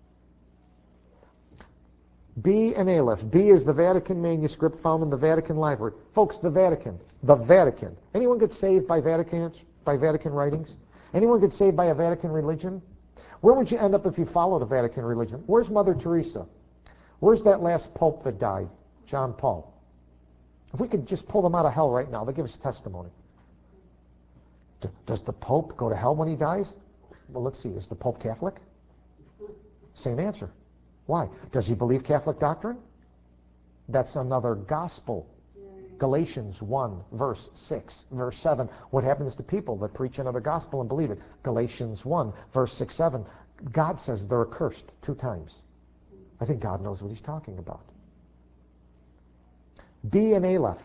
B and Aleph. B is the Vatican manuscript found in the Vatican Library. Folks, the Vatican. The Vatican. Anyone get saved by Vatican writings? Anyone get saved by a Vatican religion? Where would you end up if you followed a Vatican religion? Where's Mother Teresa? Where's that last pope that died? John Paul. If we could just pull them out of hell right now, they'll give us testimony. Does the Pope go to hell when he dies? Well, let's see. Is the Pope Catholic? Same answer. Why? Does he believe Catholic doctrine? That's another gospel. Galatians 1, verse 6, verse 7. What happens to people that preach another gospel and believe it? Galatians 1, verse 6, 7. God says they're accursed 2 times. I think God knows what he's talking about. B and Aleph.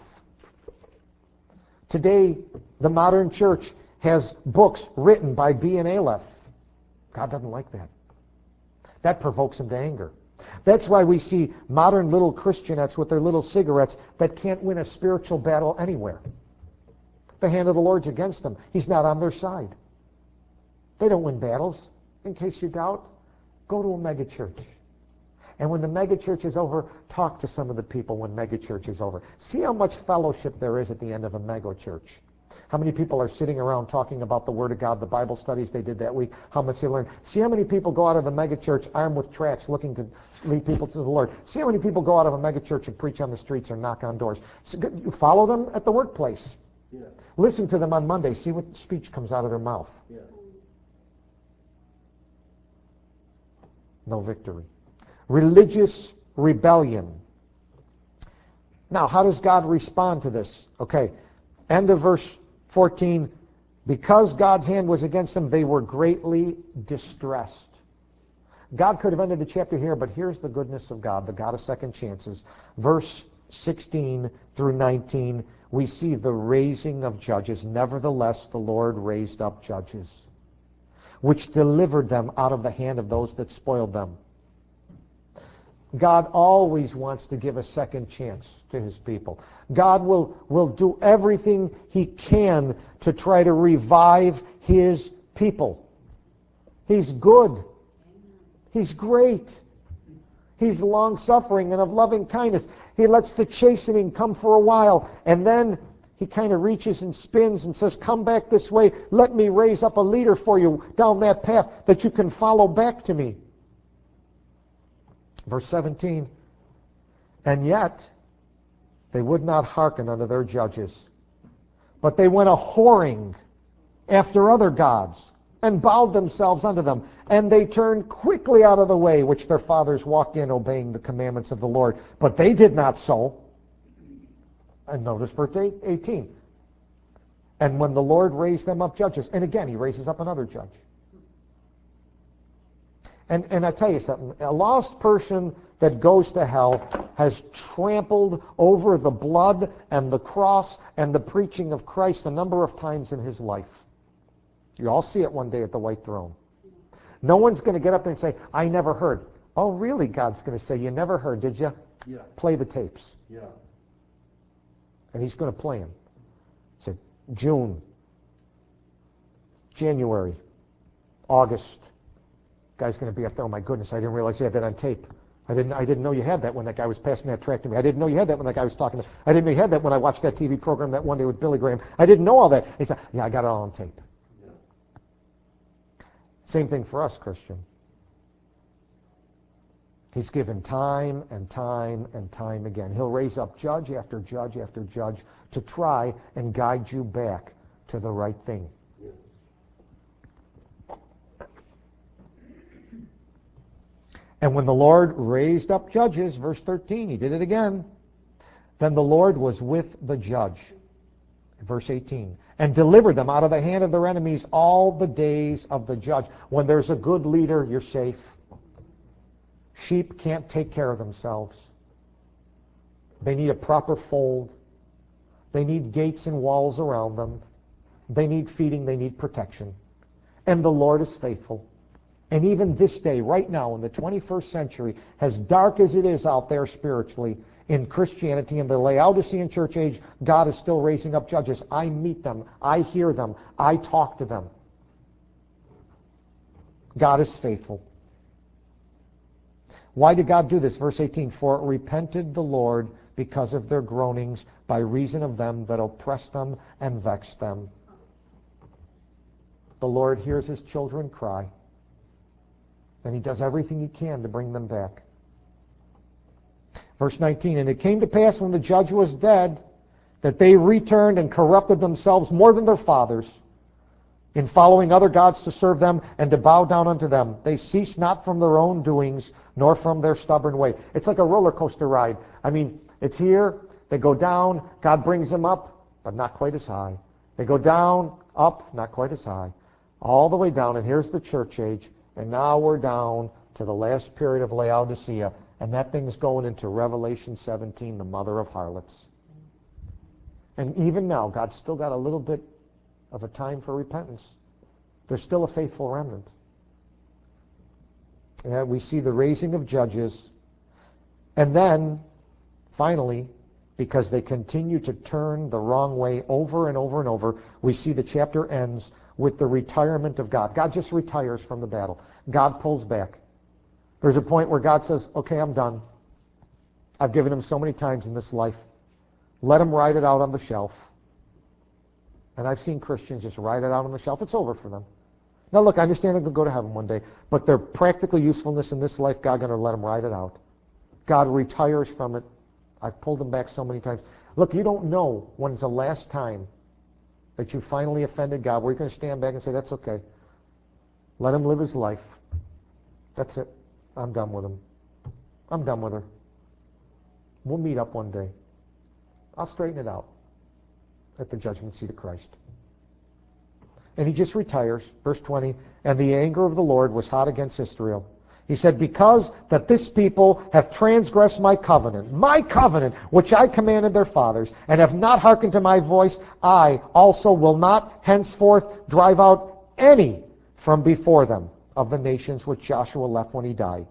Today, the modern church has books written by B and Aleph. God doesn't like that. That provokes him to anger. That's why we see modern little Christianettes with their little cigarettes that can't win a spiritual battle anywhere. The hand of the Lord's against them. He's not on their side. They don't win battles. In case you doubt, go to a megachurch. And when the megachurch is over, talk to some of the people when megachurch is over. See how much fellowship there is at the end of a megachurch. How many people are sitting around talking about the Word of God, the Bible studies they did that week, how much they learned. See how many people go out of the megachurch armed with tracts looking to lead people to the Lord. See how many people go out of a megachurch and preach on the streets or knock on doors. So you follow them at the workplace. Yeah. Listen to them on Monday. See what speech comes out of their mouth. Yeah. No victory. Religious rebellion. Now, how does God respond to this? Okay, end of verse 14. Because God's hand was against them, they were greatly distressed. God could have ended the chapter here, but here's the goodness of God, the God of second chances. Verse 16 through 19, we see the raising of judges. Nevertheless, the Lord raised up judges, which delivered them out of the hand of those that spoiled them. God always wants to give a second chance to his people. God will do everything he can to try to revive his people. He's good. He's great. He's long-suffering and of loving kindness. He lets the chastening come for a while, and then he kind of reaches and spins and says, come back this way. Let me raise up a leader for you down that path that you can follow back to me. Verse 17, and yet they would not hearken unto their judges, but they went a-whoring after other gods, and bowed themselves unto them, and they turned quickly out of the way which their fathers walked in, obeying the commandments of the Lord. But they did not so. And notice verse 18. And when the Lord raised them up judges, and again he raises up another judge. And I tell you something, a lost person that goes to hell has trampled over the blood and the cross and the preaching of Christ a number of times in his life. You all see it one day at the white throne. No one's going to get up there and say, I never heard. Oh, really? God's going to say, you never heard, did you? Yeah. Play the tapes. Yeah. And he's going to play them. He said, June, January, August. Guy's going to be up there. Oh my goodness! I didn't realize you had that on tape. I didn't know you had that when that guy was passing that tract to me. I didn't know you had that when that guy was talking to me. I didn't know you had that when I watched that TV program that one day with Billy Graham. I didn't know all that. He said, yeah, I got it all on tape. Yeah. Same thing for us, Christian. He's given time and time and time again. He'll raise up judge after judge after judge to try and guide you back to the right thing. And when the Lord raised up judges, verse 13, he did it again, then the Lord was with the judge. Verse 18. And delivered them out of the hand of their enemies all the days of the judge. When there's a good leader, you're safe. Sheep can't take care of themselves. They need a proper fold. They need gates and walls around them. They need feeding. They need protection. And the Lord is faithful. And even this day, right now, in the 21st century, as dark as it is out there spiritually, in Christianity, in the Laodicean church age, God is still raising up judges. I meet them. I hear them. I talk to them. God is faithful. Why did God do this? Verse 18, for it repented the Lord because of their groanings by reason of them that oppressed them and vexed them. The Lord hears his children cry, and he does everything he can to bring them back. Verse 19, and it came to pass when the judge was dead that they returned and corrupted themselves more than their fathers in following other gods to serve them and to bow down unto them. They ceased not from their own doings, nor from their stubborn way. It's like a roller coaster ride. I mean, it's here, they go down, God brings them up, but not quite as high. They go down, up, not quite as high. All the way down, and here's the church age, and now we're down to the last period of Laodicea, and that thing's going into Revelation 17, the mother of harlots. And even now, God's still got a little bit of a time for repentance. There's still a faithful remnant. Yeah, we see the raising of judges. And then, finally, because they continue to turn the wrong way over and over and over, we see the chapter ends with the retirement of God. God just retires from the battle. God pulls back. There's a point where God says, okay, I'm done. I've given him so many times in this life. Let him ride it out on the shelf. And I've seen Christians just ride it out on the shelf. It's over for them. Now look, I understand they're going to go to heaven one day, but their practical usefulness in this life, God's going to let them ride it out. God retires from it. I've pulled them back so many times. Look, you don't know when's the last time that you finally offended God, where you're going to stand back and say, that's okay. Let him live his life. That's it. I'm done with him. I'm done with her. We'll meet up one day. I'll straighten it out at the judgment seat of Christ. And he just retires. Verse 20, and the anger of the Lord was hot against Israel. He said, because that this people have transgressed my covenant, which I commanded their fathers, and have not hearkened to my voice, I also will not henceforth drive out any from before them of the nations which Joshua left when he died.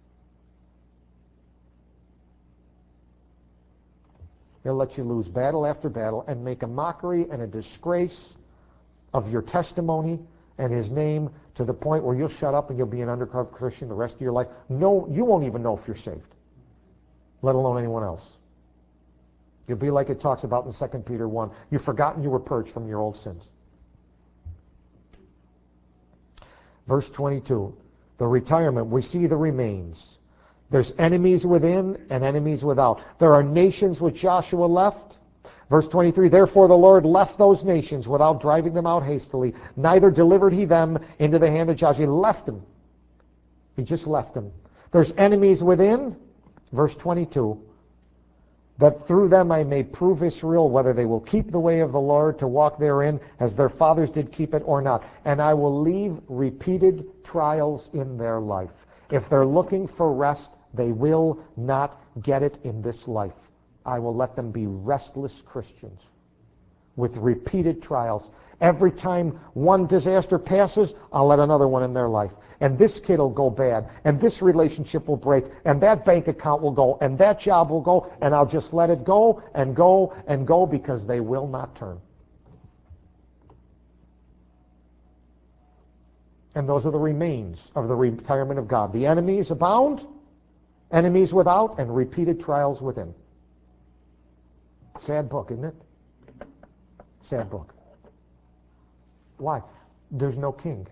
He'll let you lose battle after battle and make a mockery and a disgrace of your testimony and his name to the point where you'll shut up and you'll be an undercover Christian the rest of your life. No, you won't even know if you're saved, let alone anyone else. You'll be like it talks about in 2 Peter 1. You've forgotten you were purged from your old sins. Verse 22, the retirement, we see the remains. There's enemies within and enemies without. There are nations which Joshua left. Verse 23, therefore the Lord left those nations without driving them out hastily. Neither delivered he them into the hand of Joshua. He left them. He just left them. There's enemies within. Verse 22, that through them I may prove Israel whether they will keep the way of the Lord to walk therein as their fathers did keep it or not. And I will leave repeated trials in their life. If they're looking for rest, they will not get it in this life. I will let them be restless Christians with repeated trials. Every time one disaster passes, I'll let another one in their life. And this kid will go bad, and this relationship will break, and that bank account will go, and that job will go, and I'll just let it go and go and go because they will not turn. And those are the remains of the retirement of God. The enemies abound, enemies without, and repeated trials within. Sad book, isn't it? Sad book. Why? There's no king.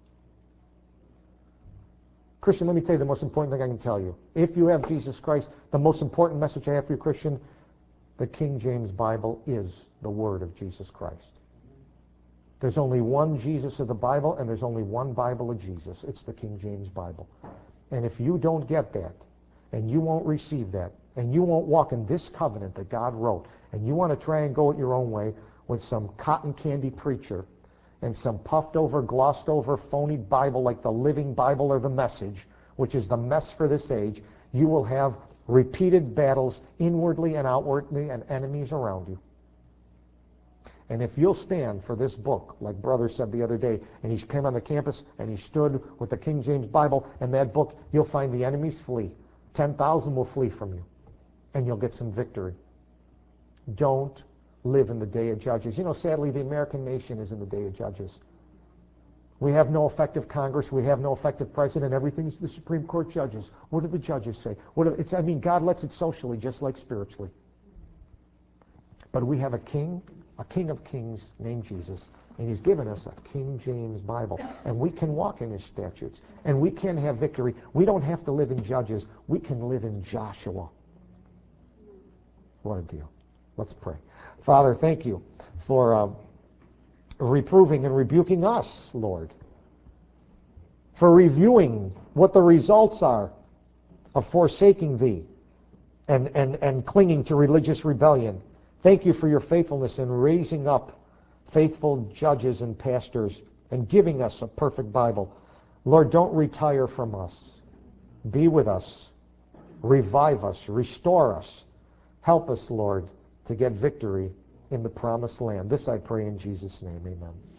Christian, let me tell you the most important thing I can tell you. If you have Jesus Christ, the most important message I have for you, Christian, the King James Bible is the Word of Jesus Christ. There's only one Jesus of the Bible, and there's only one Bible of Jesus. It's the King James Bible. And if you don't get that, and you won't receive that, and you won't walk in this covenant that God wrote, and you want to try and go it your own way, with some cotton candy preacher and some puffed over, glossed over, phony Bible like the Living Bible or the Message, which is the mess for this age, you will have repeated battles inwardly and outwardly and enemies around you. And if you'll stand for this book, like Brother said the other day, and he came on the campus and he stood with the King James Bible and that book, you'll find the enemies flee. 10,000 will flee from you, and you'll get some victory. Don't live in the day of Judges. You know, sadly, the American nation is in the day of Judges. We have no effective Congress. We have no effective president. Everything's the Supreme Court judges. What do the judges say? God lets it socially just like spiritually. But we have a king of kings named Jesus, and he's given us a King James Bible, and we can walk in his statutes, and we can have victory. We don't have to live in Judges. We can live in Joshua. What a deal. Let's pray. Father, thank you for reproving and rebuking us, Lord, for reviewing what the results are of forsaking thee and clinging to religious rebellion. Thank you for your faithfulness in raising up faithful judges and pastors and giving us a perfect Bible. Lord, don't retire from us. Be with us. Revive us. Restore us. Help us, Lord, to get victory in the promised land. This I pray in Jesus' name. Amen.